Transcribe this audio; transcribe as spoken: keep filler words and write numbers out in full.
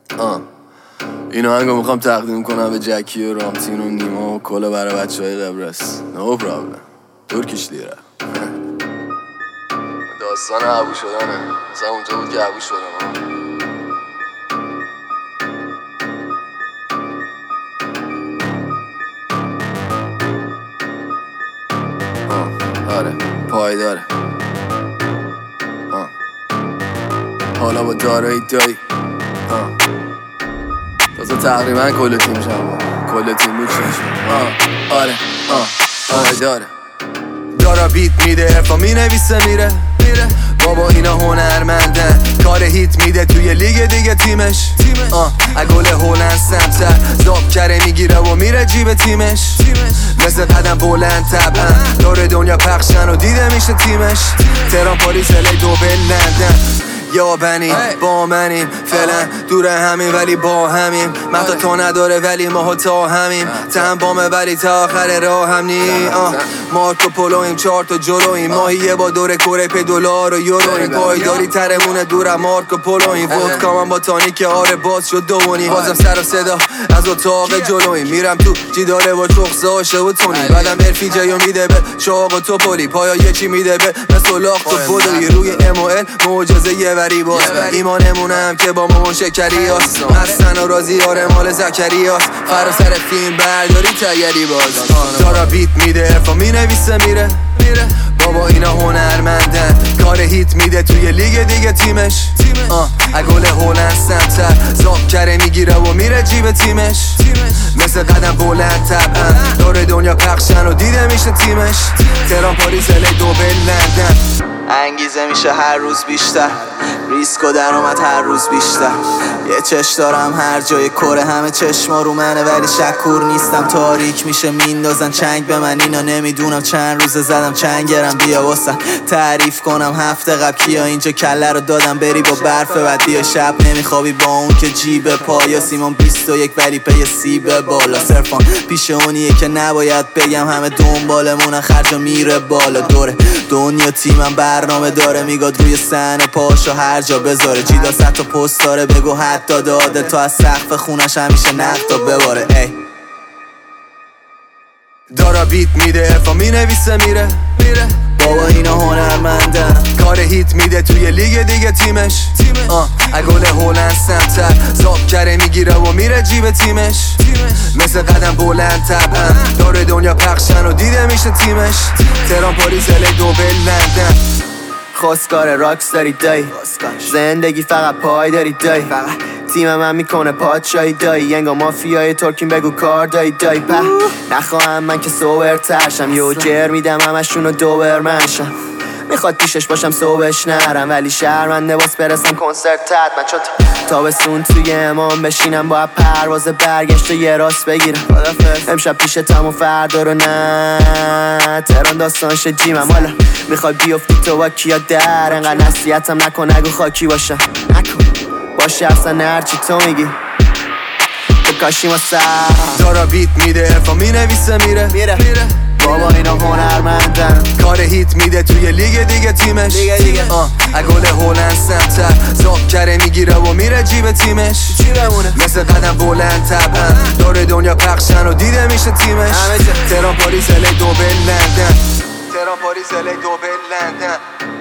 آه اینو هنگو میخوام تقدیم کنم به جکی و رامتین و نیما و کلا برای بچه های قبرس. نو پرابلم ترکیش لیره. داستان عبو شدنه، مثلا اونجا بود که عبو شدم. آه آره پایداره. آه حالا با دارایی دایی. آه تازه تقریبا کل تیم شما کل تیم بود شما. آه آره آه پایداره. دارا بیت میده ارفا می نویسه میره میره بابا اینا هنرمندن. کار هیت میده توی لیگ دیگه تیمش. آه اگل هولند سمتر زاب کره میگیره و میره جیب تیمش. مثل قدم بلند طبعا دور دنیا پخشن و دیده میشه تیمش. تهران پاریس الی دوبل لندن یا بنیم با منیم فعلا دور همین ولی با همیم. مهدا تو نداره ولی ما تا همیم. تن بامه ولی تا آخر راه هم نی. مارکو پولویم چهار تا جلویم. ماهیه با دور کره پی دلار و یورویم. پایداری ترمونه دورم مارکو پولویم. ودکا من با تانیک آره باز شد دوونی. بازم سر و صدا از اتاق جلویم. میرم تو جیداره با چخصه هاشه و تونی. بعدم ارفی جایو میده به چاق و توپولی. پایا یکی میده به مثل لاخت و بودوی. روی ام ال معجزه یه وری باز. ایمانمونم که با مامان شکری هست. حسن و رازی آره مال زکری هست. فرا سر فیلم برداری تیاری باز. دارا بیت میده ارفا می نویسه میره میره بابا اینا هنرمندن. کار هیت میده توی لیگ دیگه تیمش. آه اگل هولند سمتر زاب کره میگیره و میره جیب تیمش. مثل قدم بلند طبعا دور دنیا پخشن و دیده میشه تیمش. تهران پاریس الی دوبل لندن. انگیزه میشه هر روز بیشتر. ریسک و درآمد هر روز بیشتر. یه چش دارم هر جای کره همه چشما رو منه ولی شکور نیستم. تاریک میشه میندازن چنگ به من. اینا نمیدونم چند روزه زدم چنگرم. بیا واسم تعریف کنم هفته قبل کیا اینجا کله رو دادم بری با برف. بعد بیا شب نمیخوابی با اون که جیب پایا. سیمان بیست و یک ولی پی سیب بالا. صرفان پیش اونیه که نباید بگم همه دنبالمونن خرجا میره بالا. دوره دنیا تیمم برنامه داره میگاد روی صحنه پاشو هر جا بذاره. جیدا صد تا پست داره بگو حتی داده تا از سقف خونش همیشه نقدا بباره. ای دارا بیت میده ارفا می نویسه میره میره بابا اینا هنرمندن. کار هیت میده توی لیگ دیگه تیمش. آه اگل هولند سمتر زاب کره میگیره و میره جیب تیمش. مثل قدم بلند طبعا دور دنیا پخشن و دیده میشه تیمش. تهران پاریس الی دوبل لندن. خواستگار راکس داری دایی. زندگی فقط پای داری دایی. تیم من میکنه پادشاهی دایی. ینگا مافیای ترکیم بگو کار دایی دایی. په نخواهم من که سوورترشم. یو جر میدم همشونو دوبرمنشم. میخواد پیشش باشم صبحش نرم ولی شرمنده باز برسم کنسرت تد. من چون تابستون توی امام بشینم با پرواز برگشت و یه راست بگیرم. امشب پیشتم و فردا رو نه. تهران داستانش جیمم. حالا میخوای بیفتی تو با کیا در. انقدر نصیحتم نکن نگو خاکی باشم. نکن باشه اصلا هرچی تو میگی بکاشیم و سر. دارا بیت میده ارفا می نویسه میره میره میره بابا اینا هنرمندن. کار هیت میده توی لیگ دیگه تیمش. دیگه دیگه آه اگل هولند سمتر زاب کره میگیره و میره جیب تیمش. جیبمونه مثل قدم بلند طبعا دور دنیا پخشن و دیده میشه تیمش. تهران پاریس الی دوبل لندن. تهران پاریس الی دوبل لندن.